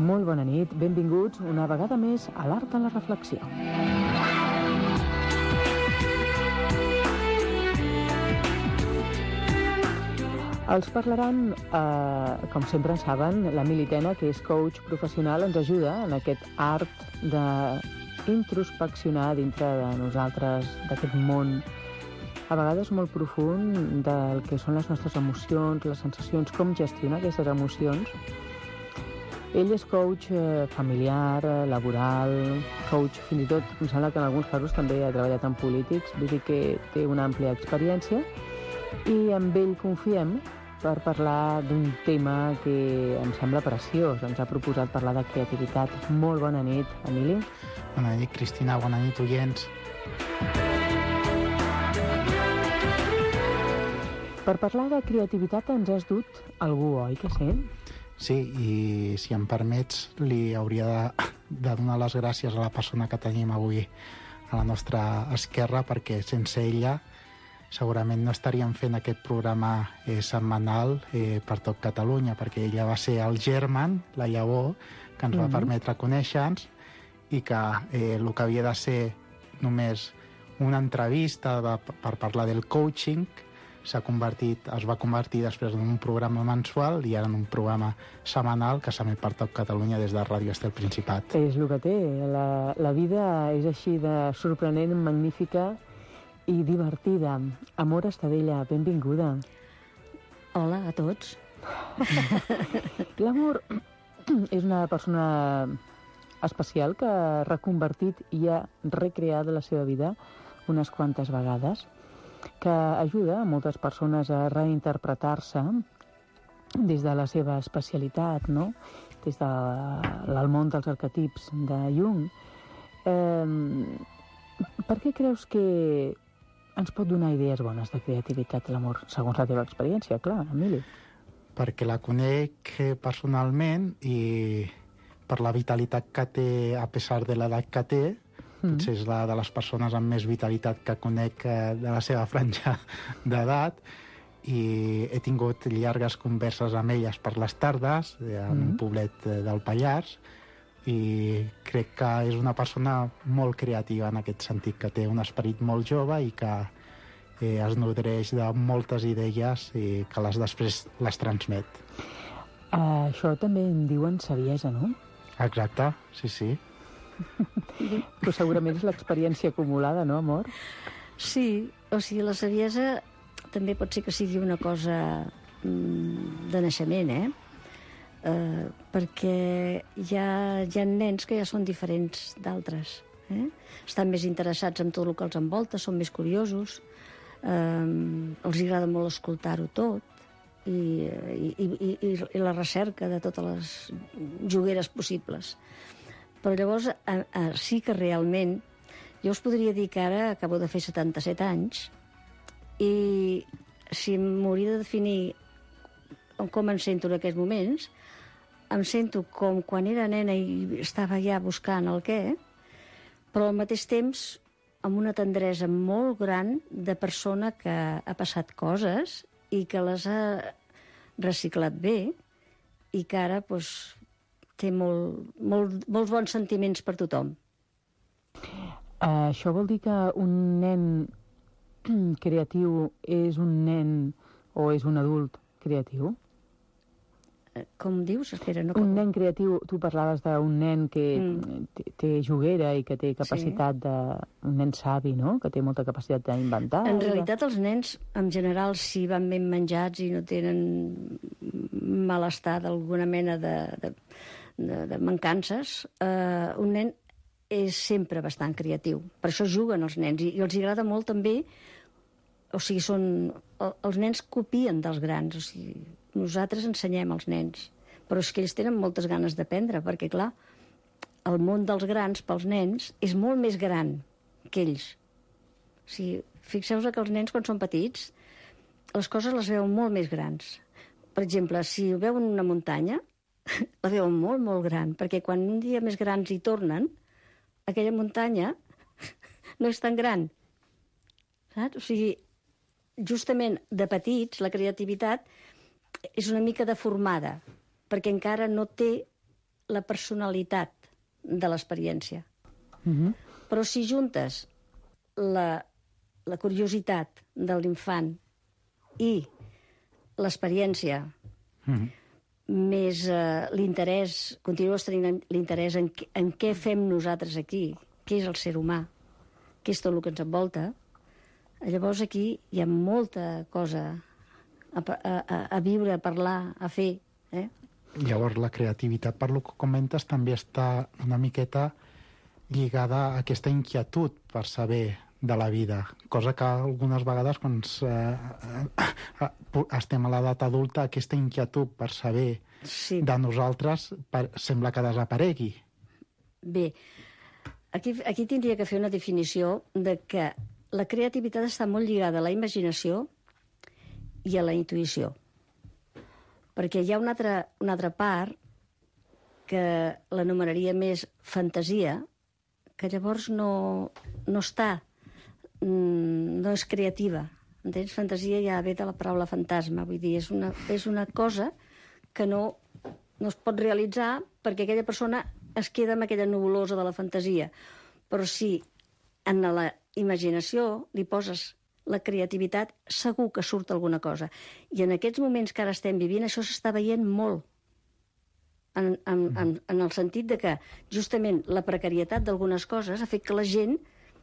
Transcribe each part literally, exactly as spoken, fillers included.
Molt bona nit, benvinguts una vegada més a l'Art de la Reflexió. Els parlaran, eh, com sempre en saben, la Militena, que és coach professional, ens ajuda en aquest art d'introspeccionar dintre de nosaltres, d'aquest món, a vegades molt profund, del que són les nostres emocions, les sensacions, com gestionar aquestes emocions. Ell és coach eh, familiar, laboral, coach fins i tot, em sembla que en alguns casos també ha treballat en polítics, vull dir que té una àmplia experiència, i amb ell confiem per parlar d'un tema que em sembla preciós. Ens ha proposat parlar de creativitat. Molt bona nit, Emili. Bona nit, Cristina. Bona nit, oients. Per parlar de creativitat ens has dut algú, oi que sí? Sí, i si em permets, li hauria de, de donar les gràcies a la persona que tenim avui a la nostra esquerra, perquè sense ella segurament no estaríem fent aquest programa eh, setmanal eh, per tot Catalunya, perquè ella va ser el germen, la llavor, que ens mm-hmm. va permetre conèixer-nos, i que eh, el que havia de ser només una entrevista de, per parlar del coaching s'ha convertit, es va convertir després en un programa mensual i ara en un programa setmanal que s'emet per tot Catalunya des de Ràdio Estel Principat. És el que té. La, la vida és així de sorprenent, magnífica i divertida. Amor Estadella, benvinguda. Hola a tots. L'Amor és una persona especial que ha reconvertit i ha recreat la seva vida unes quantes vegades, que ajuda a moltes persones a reinterpretar-se des de la seva especialitat, no? Des del món dels arquetips de Jung. Eh, per què creus que ens pot donar idees bones de creativitat, l'Amor, segons la teva experiència, clar, Emili? Perquè la conec personalment i per la vitalitat que té, a pesar de l'edat que té, mm. potser és la de les persones amb més vitalitat que conec de la seva franja d'edat, i he tingut llargues converses amb elles per les tardes, en mm. un poblet del Pallars, i crec que és una persona molt creativa en aquest sentit, que té un esperit molt jove i que eh, es nodreix de moltes idees i que les després les transmet. Uh, això també en diuen saviesa, no? Exacte, sí, sí. Però segurament és l'experiència acumulada, no, Amor? Sí, o sigui, la saviesa també pot ser que sigui una cosa mm, de naixement, eh? Uh, perquè hi ha, hi ha nens que ja són diferents d'altres, eh? Estan més interessats en tot el que els envolta, són més curiosos, uh, els agrada molt escoltar-ho tot i, i, i, i, i la recerca de totes les jugueres possibles. Però llavors a, a, sí que realment jo us podria dir que ara acabo de fer setanta-set anys i si m'hauria de definir com em sento en aquests moments, em sento com quan era nena i estava ja buscant el què, però al mateix temps amb una tendresa molt gran de persona que ha passat coses i que les ha reciclat bé i que ara doncs, té molt, molt, molts bons sentiments per tothom. Uh, això vol dir que un nen creatiu és un nen o és un adult creatiu? Com dius? Espera, no... Un nen creatiu, tu parlaves d'un nen que mm. té, té juguera i que té capacitat sí. de... un nen savi, no? Que té molta capacitat d'inventar. En realitat els nens, en general, si van ben menjats i no tenen malestar d'alguna mena de, de, de, de mancances, eh, un nen és sempre bastant creatiu. Per això juguen els nens i, i els agrada molt també, o sigui, són... els nens copien dels grans, o sigui, nosaltres ensenyem als nens, però és que ells tenen moltes ganes d'aprendre, perquè, clar, el món dels grans pels nens és molt més gran que ells. O sigui, fixeu-vos que els nens, quan són petits, les coses les veuen molt més grans. Per exemple, si veuen una muntanya, la veuen molt, molt gran, perquè quan un dia més grans hi tornen, aquella muntanya no és tan gran. Saps? O sigui, justament de petits, la creativitat és una mica deformada, perquè encara no té la personalitat de l'experiència. Mhm. Però si juntes la, la curiositat de l'infant i l'experiència Mm. més eh, l'interès, continues tenint l'interès en, què- en què fem nosaltres aquí, què és el ser humà, què és tot el que ens envolta, llavors aquí hi ha molta cosa a, pa- a, a, a viure, a parlar, a fer. Eh? Llavors, la creativitat, per lo que comentes, també està una miqueta lligada a aquesta inquietud per saber de la vida, cosa que algunes vegades quan ens, eh, eh, estem a l'edat adulta, aquesta inquietud per saber Sí. de nosaltres per, sembla que desaparegui. Bé, aquí, aquí tindria que fer una definició de que la creativitat està molt lligada a la imaginació i a la intuïció. Perquè hi ha una altra, una altra part que l'anomenaria més fantasia, que llavors no, no està, mm, no és creativa. Entens? Fantasia ja ve de la paraula fantasma, vull dir, és una, és una cosa que no, no es pot realitzar perquè aquella persona es queda amb aquella nubulosa de la fantasia. Però si en la imaginació li poses la creativitat, segur que surt alguna cosa. I en aquests moments que ara estem vivint, això s'està veient molt. En, en, en, en el sentit de que justament la precarietat d'algunes coses ha fet que la gent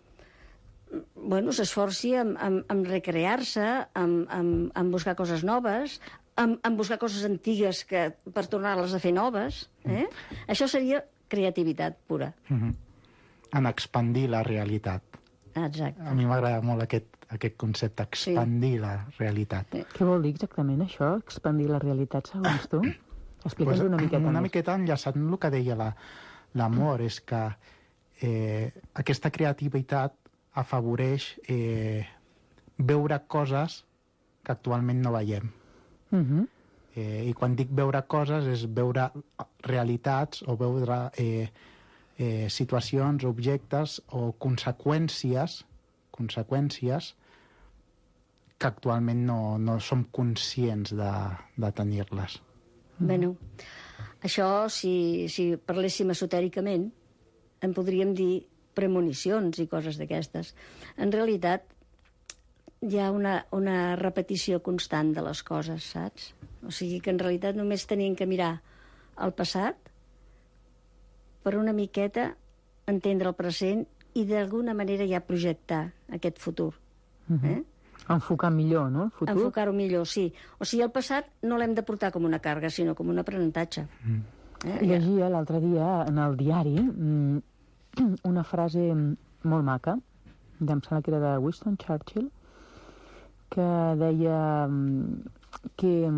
bueno, s'esforci en, en, en recrear-se, en, en, en buscar coses noves, en, en buscar coses antigues que, per tornar-les a fer noves. Eh? Mm. Això seria creativitat pura. Mm-hmm. En expandir la realitat. Exacte. A mi m'agrada molt aquest, aquest concepte, expandir sí. la realitat. Sí. Què vol dir exactament això, expandir la realitat, segons tu? Explica'ns pues, una miqueta Una més. miqueta enllaçant el que deia l'amor, és que eh, aquesta creativitat afavoreix eh, veure coses que actualment no veiem. Uh -huh. eh, I quan dic veure coses és veure realitats o veure eh, eh, situacions, objectes o conseqüències conseqüències que actualment no, no som conscients de, de tenir-les. Bueno, això, si, si parléssim esotèricament, en podríem dir premonicions i coses d'aquestes. En realitat, hi ha una, una repetició constant de les coses, saps? O sigui que en realitat només tenim que mirar el passat per una miqueta entendre el present i d'alguna manera ja projectar aquest futur. Uh-huh. Eh? Enfocar millor, no?, el futur. Enfocar-ho millor, sí. O sigui, el passat no l'hem de portar com una càrrega, sinó com un aprenentatge. Mm. Eh? Llegia l'altre dia en el diari una frase molt maca, em sembla que era de Winston Churchill, que deia que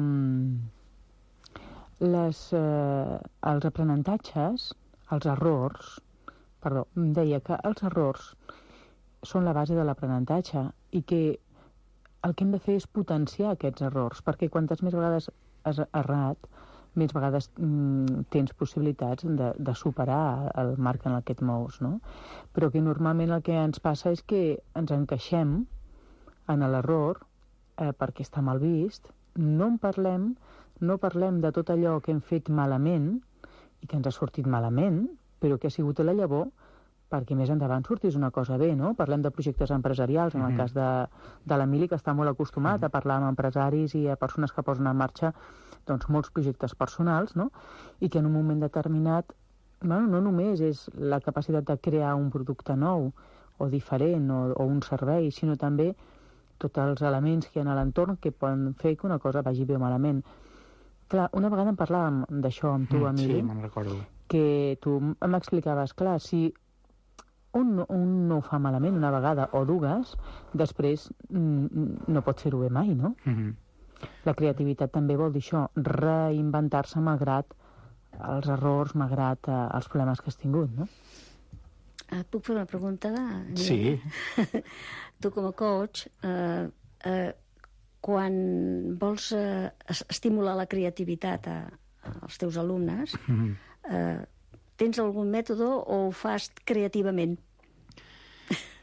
les, eh, els aprenentatges, els errors, perdó, deia que els errors són la base de l'aprenentatge i que el que hem de fer és potenciar aquests errors, perquè quantes més vegades has errat, més vegades mm, tens possibilitats de, de superar el marc en el que et mous, no? Però que normalment el que ens passa és que ens encaixem en l'error eh, perquè està mal vist, no en parlem, no parlem de tot allò que hem fet malament i que ens ha sortit malament, però que ha sigut la llavor perquè més endavant sortís una cosa bé, no? Parlem de projectes empresarials, en el mm-hmm. cas de, de l'Emili, que està molt acostumat mm-hmm. a parlar amb empresaris i a persones que posen en marxa doncs, molts projectes personals, no? I que en un moment determinat, bueno, no només és la capacitat de crear un producte nou o diferent o, o un servei, sinó també tots els elements que hi ha a l'entorn que poden fer que una cosa vagi bé o malament. Clar, una vegada en parlàvem d'això amb tu, mm, Emili, sí, me'n recordo. Que tu m'explicaves, clar, si un, un no ho fa malament una vegada o dues, després mm, no pot fer-ho bé mai, no? Mm-hmm. La creativitat també vol dir això, reinventar-se malgrat els errors, malgrat eh, els problemes que has tingut, no? Et puc fer una pregunta? Sí. Tu, com a coach, eh, eh, quan vols eh, estimular la creativitat a, als teus alumnes, mm-hmm. eh, tens algun mètode o ho fas creativament?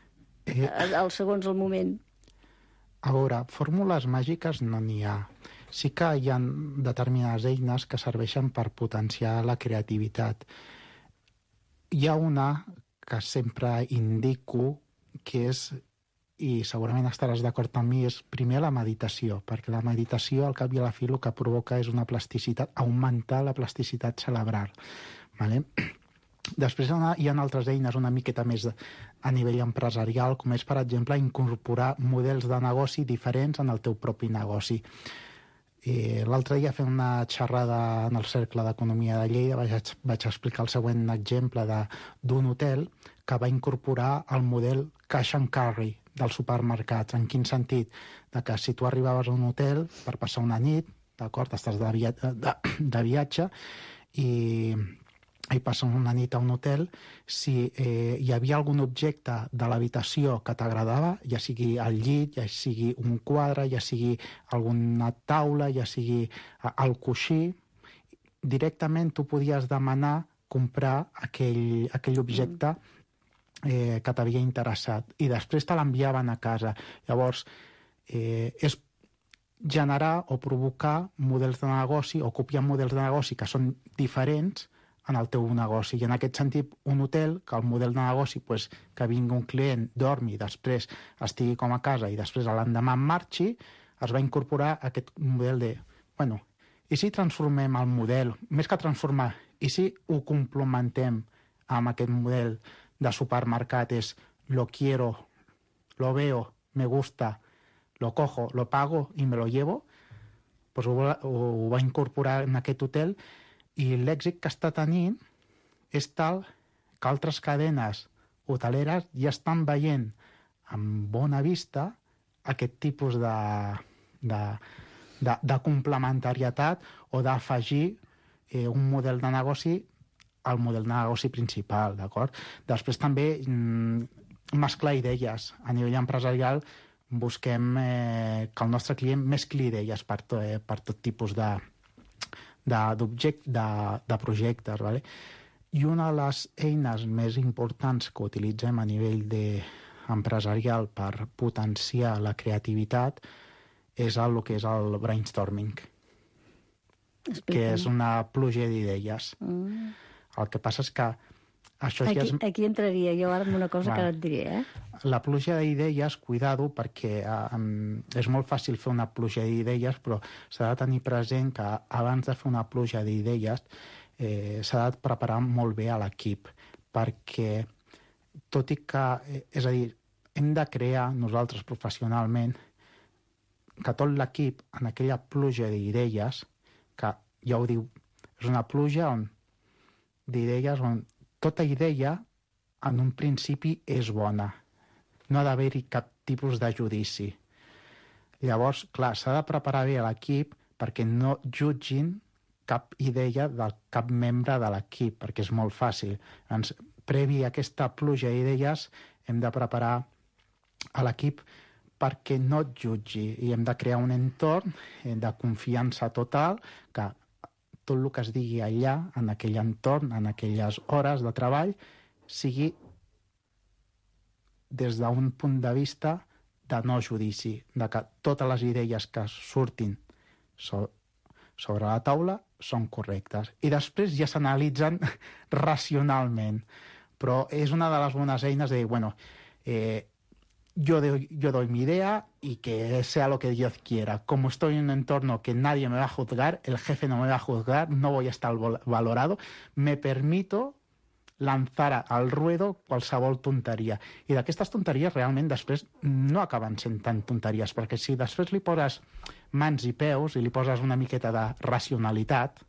Eh... Al segons el moment. A veure, fórmules màgiques no n'hi ha. sí que hi ha determinades eines que serveixen per potenciar la creativitat. Hi ha una que sempre indico, que és, i segurament estaràs d'acord amb mi, és primer la meditació, perquè la meditació, al cap i a la fi, el que provoca és una plasticitat, augmentar la plasticitat cerebral. Vale? Després hi ha altres eines una miqueta més a nivell empresarial, com és, per exemple, incorporar models de negoci diferents en el teu propi negoci. L'altre dia, fent una xerrada en el Cercle d'Economia de Lleida, vaig, vaig explicar el següent exemple d'un hotel que va incorporar el model cash and carry dels supermercats. En quin sentit? De que si tu arribaves a un hotel per passar una nit, d'acord, estàs de, via de, de viatge i, i passes una nit a un hotel, si eh, hi havia algun objecte de l'habitació que t'agradava, ja sigui el llit, ja sigui un quadre, ja sigui alguna taula, ja sigui el coixí, directament tu podies demanar comprar aquell, aquell objecte eh, que t'havia interessat i després te l'enviaven a casa. Llavors, eh, és generar o provocar models de negoci o copiar models de negoci que són diferents en el teu negoci. I en aquest sentit, un hotel, que el model de negoci, pues, que vingui un client, dormi, després estigui com a casa i després l'endemà en marxi, es va incorporar aquest model de, bueno, i si transformem el model, més que transformar, i si ho complementem amb aquest model de supermercat, és lo quiero, lo veo, me gusta, lo cojo, lo pago y me lo llevo, pues ho, ho va incorporar en aquest hotel i l'èxit que està tenint és tal que altres cadenes hoteleres ja estan veient amb bona vista aquest tipus de, de, de, de complementarietat o d'afegir eh, un model de negoci al model de negoci principal, d'acord? Després també mm, mesclar idees. A nivell empresarial busquem eh, que el nostre client mescli idees per, to, eh, per tot tipus de d'objectes, de, de, de projectes. Vale? I una de les eines més importants que utilitzem a nivell de, empresarial per potenciar la creativitat és el que és el brainstorming. Explica. Que és una pluja d'idees. Mm. El que passa és que això aquí, ja és... Aquí entraria jo ara amb una cosa Va. que ara et diré, eh? La pluja d'idees, cuidado, perquè um, és molt fàcil fer una pluja d'idees, però s'ha de tenir present que abans de fer una pluja d'idees eh, s'ha de preparar molt bé a l'equip, perquè tot i que, eh, és a dir, hem de crear nosaltres professionalment que tot l'equip en aquella pluja d'idees, que ja ho diu, és una pluja on d'idees on tota idea en un principi és bona. No ha d'haver-hi cap tipus de judici. Llavors, clar, s'ha de preparar bé l'equip perquè no jutgin cap idea de cap membre de l'equip, perquè és molt fàcil. Ens, previ a aquesta pluja d'idees hem de preparar a l'equip perquè no et jutgi i hem de crear un entorn de confiança total que tot el que es digui allà, en aquell entorn, en aquelles hores de treball, sigui des d'un punt de vista de no judici, de que totes les idees que surtin so- sobre la taula són correctes. I després ja s'analitzen racionalment. Però és una de les bones eines de dir, bueno, eh, Yo doy, yo doy mi idea y que sea lo que Dios quiera. Como estoy en un entorno que nadie me va a juzgar, el jefe no me va a juzgar, no voy a estar valorado, me permito lanzar al ruedo qualsevol tonteria. I d'aquestes tonteries realment després no acaben sent tan tonteries, perquè si després li poses mans i peus i li poses una miqueta de racionalitat,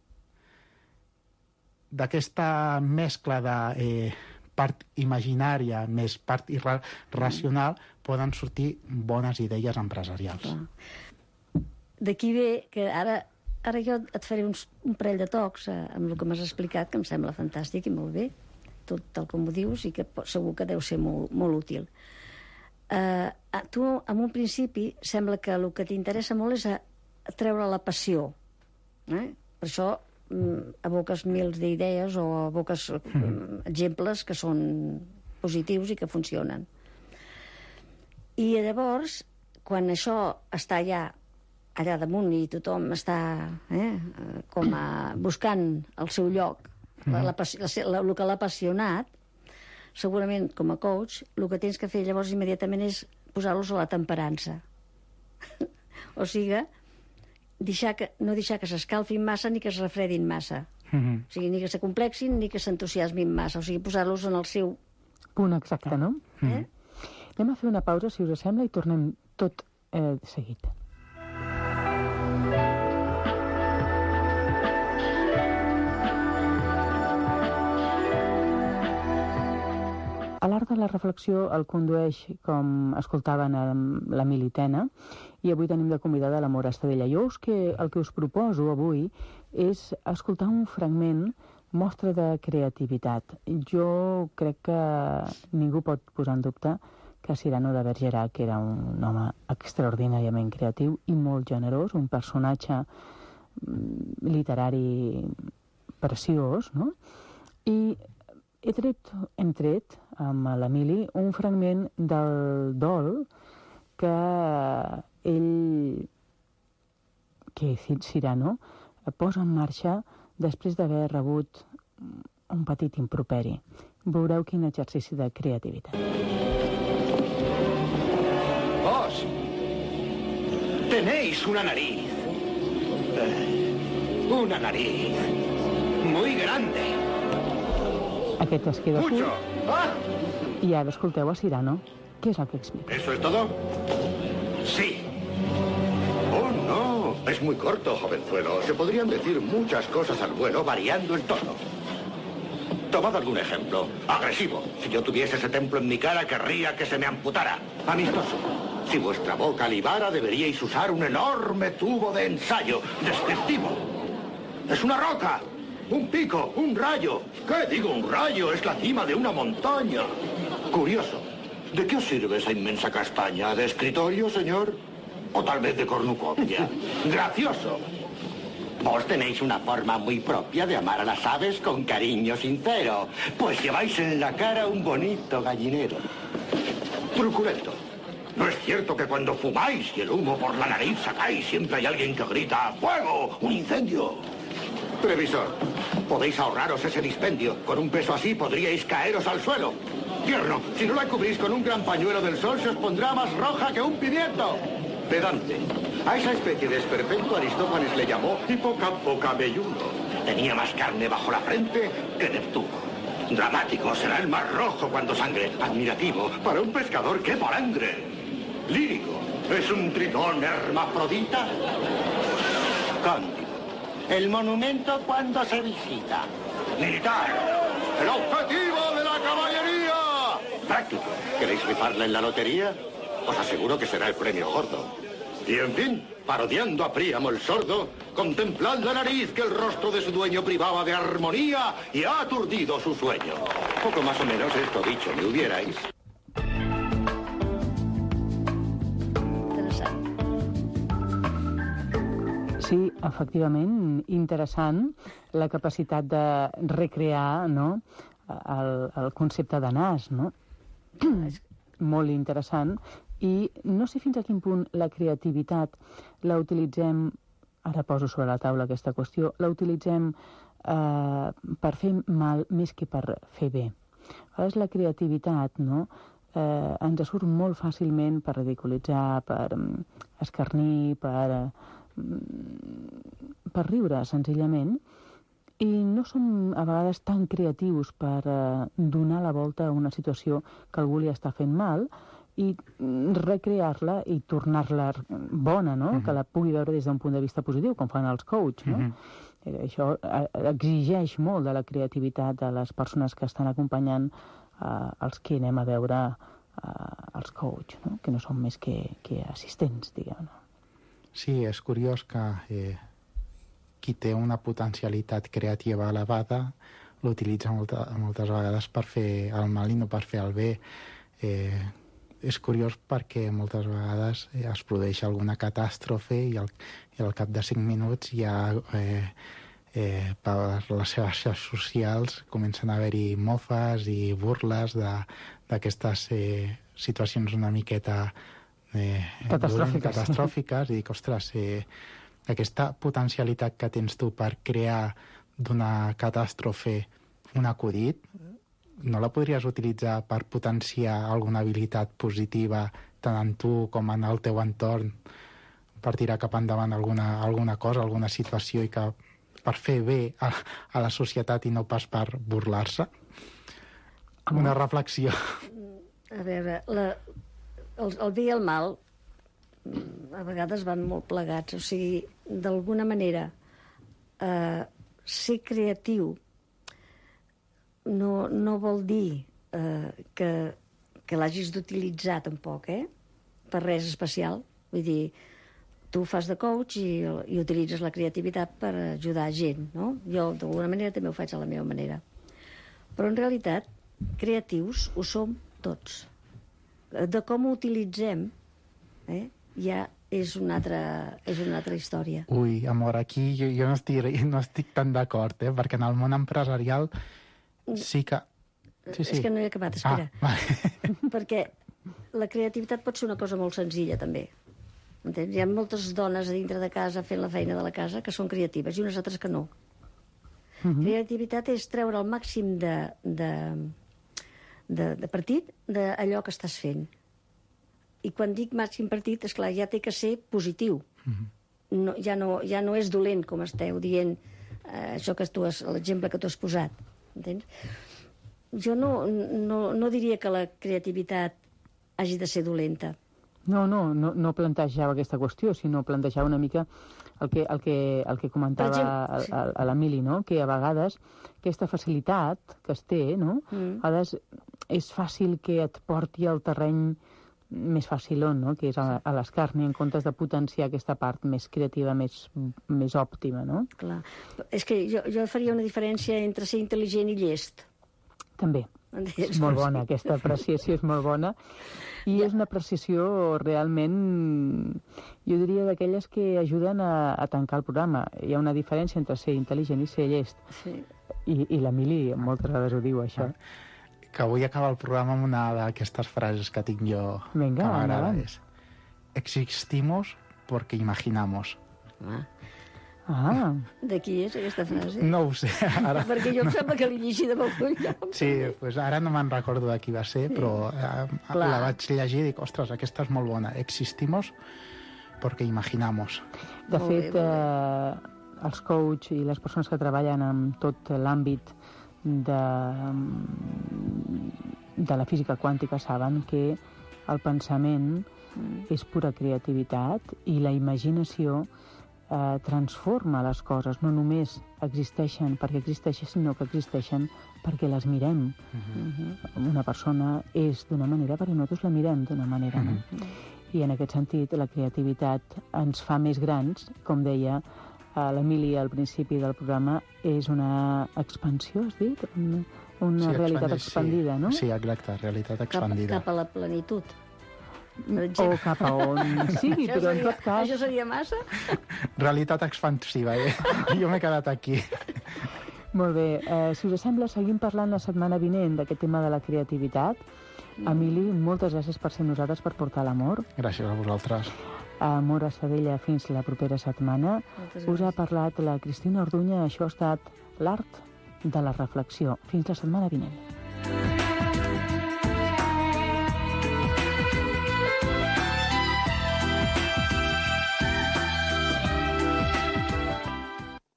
d'aquesta mescla de... Eh, part imaginària més part irra- racional, poden sortir bones idees empresarials. D'aquí ve que ara, ara jo et faré uns, un parell de tocs eh, amb el que m'has explicat, que em sembla fantàstic i molt bé, tot tal com ho dius, i que segur que deu ser molt, molt útil. Eh, tu, en un principi, sembla que el que t'interessa molt és a, a treure la passió. Eh? Per això aboques mils d'idees o aboques mm. exemples que són positius i que funcionen. I llavors, quan això està ja allà damunt i tothom està eh, com a, buscant el seu lloc, mm. la, la, la, el que l'ha apassionat, segurament com a coach el que tens que fer llavors immediatament és posar-los a la temperança. O sigui, deixar que, no deixar que s'escalfin massa ni que es refredin massa. Mm-hmm. O sigui, ni que s'acomplexin ni que s'entusiasmin massa. O sigui, posar-los en el seu... punt exacte, no? Eh? Anem a fer una pausa, si us sembla, i tornem tot eh, seguit. A l'art de la reflexió el condueix, com escoltaven, la Militena, i avui tenim de convidada la Mora Estadella. Jo us que, el que us proposo avui és escoltar un fragment mostra de creativitat. Jo crec que ningú pot posar en dubte que Cyrano de Bergerac era un home extraordinàriament creatiu i molt generós, un personatge literari preciós, no? I he tret, hem tret amb l'Emili un fragment del dol que ell, que Cyrano posa en marxa després d'haver rebut un petit improperi. Veureu quin exercici de creativitat. Vos tenéis una nariz. Eh, una nariz muy grande. Aquest es queda Mucho. Ah. I ara escolteu a Cyrano. Què és el que explica? ¿Eso es todo? Sí. Oh, no. Es muy corto, jovenzuelo. Se podrían decir muchas cosas al vuelo variando el tono. Tomad algún ejemplo. Agresivo. Si yo tuviese ese templo en mi cara, querría que se me amputara. Amistoso. Si vuestra boca libara, deberíais usar un enorme tubo de ensayo. Descriptivo. Es una roca. Un pico, un rayo. ¿Qué digo un rayo? Es la cima de una montaña. Curioso. ¿De qué os sirve esa inmensa castaña? ¿De escritorio, señor? ¿O tal vez de cornucopia? Gracioso. Vos tenéis una forma muy propia de amar a las aves con cariño sincero. Pues lleváis en la cara un bonito gallinero. Truculento. ¿No es cierto que cuando fumáis y el humo por la nariz sacáis, siempre hay alguien que grita ¡fuego! ¡Un incendio! Previsor, podéis ahorraros ese dispendio. Con un peso así podríais caeros al suelo. Tierno, si no la cubrís con un gran pañuelo del sol, se os pondrá más roja que un pimiento. Pedante. A esa especie de esperpento Aristófanes le llamó hipocampocamelludo. Tenía más carne bajo la frente que Neptuno. Dramático, será el más rojo cuando sangre. Admirativo, para un pescador, ¡qué palangre! Lírico, ¿es un tritón hermafrodita? Cándido. El monumento cuando se visita. Militar. El objetivo de la caballería. Práctico. ¿Queréis rifarla en la lotería? Os aseguro que será el premio gordo. Y en fin, parodiando a Príamo el sordo, contemplad la nariz que el rostro de su dueño privaba de armonía y ha aturdido su sueño. Poco más o menos esto dicho me hubierais. Sí, efectivament, interessant la capacitat de recrear, no?, el, el concepte de nas, no? Molt interessant. I no sé fins a quin punt la creativitat la utilitzem, ara poso sobre la taula aquesta qüestió, la utilitzem eh, per fer mal més que per fer bé. A vegades la creativitat, no?, eh, ens surt molt fàcilment per ridiculitzar, per escarnir, per... per riure, senzillament, i no som a vegades tan creatius per eh, donar la volta a una situació que algú li està fent mal i recrear-la i tornar-la bona, no? Uh-huh. Que la pugui veure des d'un punt de vista positiu, com fan els coach, no? Uh-huh. Això exigeix molt de la creativitat de les persones que estan acompanyant eh, els que anem a veure eh, els coach, no? Que no són més que, que assistents, diguem-ne. Sí, és curiós que eh, qui té una potencialitat creativa elevada l'utilitza molta, moltes vegades per fer el mal i no per fer el bé. Eh, és curiós perquè moltes vegades eh, es produeix alguna catàstrofe i al, i al cap de cinc minuts ja eh, eh, per les seves xarxes socials comencen a haver-hi mofes i burles d'aquestes eh, situacions una miqueta eh, catastròfiques, catastròfiques i dic, ostres, eh, aquesta potencialitat que tens tu per crear d'una catàstrofe un acudit, no la podries utilitzar per potenciar alguna habilitat positiva tant en tu com en el teu entorn, per tirar cap endavant alguna, alguna cosa, alguna situació, i que per fer bé a, a la societat i no pas per burlar-se? Una reflexió. A veure, la, el, el bé i el mal a vegades van molt plegats. O sigui, d'alguna manera, eh, ser creatiu no, no vol dir eh, que, que l'hagis d'utilitzar tampoc, eh? Per res especial. Vull dir, tu fas de coach i, i utilitzes la creativitat per ajudar gent, no? Jo, d'alguna manera, també ho faig a la meva manera. Però, en realitat, creatius ho som tots. De com ho utilitzem, eh, ja és una altra, és una altra història. Ui, amor, aquí jo, jo no, estic, no estic tan d'acord, eh? Perquè en el món empresarial sí que... Sí, sí. És que no he acabat, espera. Ah, vale. Perquè la creativitat pot ser una cosa molt senzilla, també. Entens? Hi ha moltes dones a dintre de casa fent la feina de la casa que són creatives i unes altres que no. Uh-huh. Creativitat és treure el màxim de, de, de, de partit d'allò que estàs fent. I quan dic màxim partit, esclar, ja té que ser positiu. Uh-huh. No, ja, no, ja no és dolent, com esteu dient, eh, això que tu has, l'exemple que tu has posat. Entens? Jo no, no, no diria que la creativitat hagi de ser dolenta. No, no, no, no plantejava aquesta qüestió, sinó plantejava una mica el que, el que, el que comentava exemple, sí. a, a l'Emili, no? Que a vegades aquesta facilitat que es té, no? Mm. A vegades és fàcil que et porti al terreny més facilón, no? Que és a, a l'escarni, en comptes de potenciar aquesta part més creativa, més, més òptima, no? Clar. És que jo, jo faria una diferència entre ser intel·ligent i llest. També. És molt bona, aquesta apreciació és molt bona. I és una apreciació realment, jo diria, d'aquelles que ajuden a, a tancar el programa. Hi ha una diferència entre ser intel·ligent i ser llest. Sí. I, i l'Emili moltes vegades ho diu, això. Ah. Que vull acabar el programa amb una d'aquestes frases que tinc jo. Vinga, que m'agrada. És: existimos porque imaginamos. Ah. Ah. De qui és aquesta frase? No ho sé. Ara... Perquè jo em sembla que l'he llegit amb algun lloc. Sí, pues ara no me'n recordo de qui va ser, sí. Però eh, la vaig llegir i dic, ostres, aquesta és molt bona. Existimos porque imaginamos. De fet, eh, els coach i les persones que treballen en tot l'àmbit de, de la física quàntica saben que el pensament mm. és pura creativitat i la imaginació eh, transforma les coses. No només existeixen perquè existeixen, sinó que existeixen perquè les mirem. Uh-huh. Uh-huh. Una persona és d'una manera perquè nosaltres la mirem d'una manera. Uh-huh. No? I en aquest sentit la creativitat ens fa més grans, com deia l'Emili al principi del programa, és una expansió, has dit? Una, una sí, realitat expandida, sí. No? Sí, exacte, realitat expandida. Cap, cap a la plenitud. O cap a on sigui, però en tot cas... Això seria massa? Realitat expansiva, eh? Jo m'he quedat aquí. Molt bé. Eh, si us sembla, seguim parlant la setmana vinent d'aquest tema de la creativitat. Mm. Emili, moltes gràcies per ser nosaltres, per portar l'amor. Gràcies a vosaltres. Amor a Sedella, fins la propera setmana. Us ha parlat la Cristina Orduña. Això ha estat l'art de la reflexió. Fins la setmana vinent.